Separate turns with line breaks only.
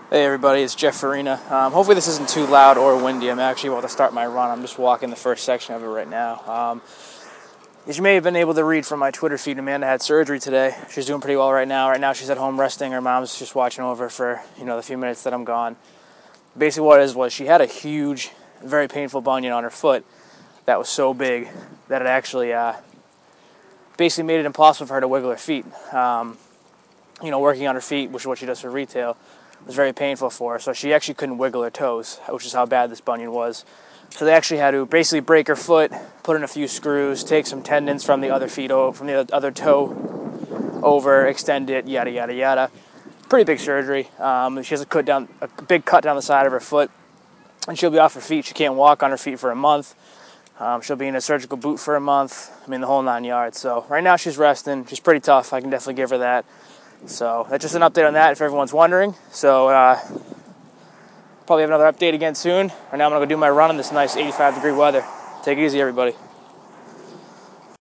Hey everybody, it's Jeff Farina. Hopefully this isn't too loud or windy. I'm actually about to start my run. I'm just walking the first section of it right now. As you may have been able to read from my Twitter feed, Amanda had surgery today. She's doing pretty well right now. Right now she's at home resting. Her mom's just watching over for, the few minutes that I'm gone. Basically what it is was she had a huge, very painful bunion on her foot that was so big that it actually basically made it impossible for her to wiggle her feet. Working on her feet, which is what she does for retail, was very painful for her, so she actually couldn't wiggle her toes, which is how bad this bunion was. So they actually had to basically break her foot, put in a few screws, take some tendons from the other from the other toe over, extend it, yada yada yada. Pretty big surgery. She has a big cut down the side of her foot, and she'll be off her feet. She can't walk on her feet for a month. She'll be in a surgical boot for a month. The whole 9 yards. So right now she's resting. She's pretty tough. I can definitely give her that. So that's just an update on that if everyone's wondering. So probably have another update again soon. Right now I'm going to go do my run in this nice 85-degree weather. Take it easy, everybody.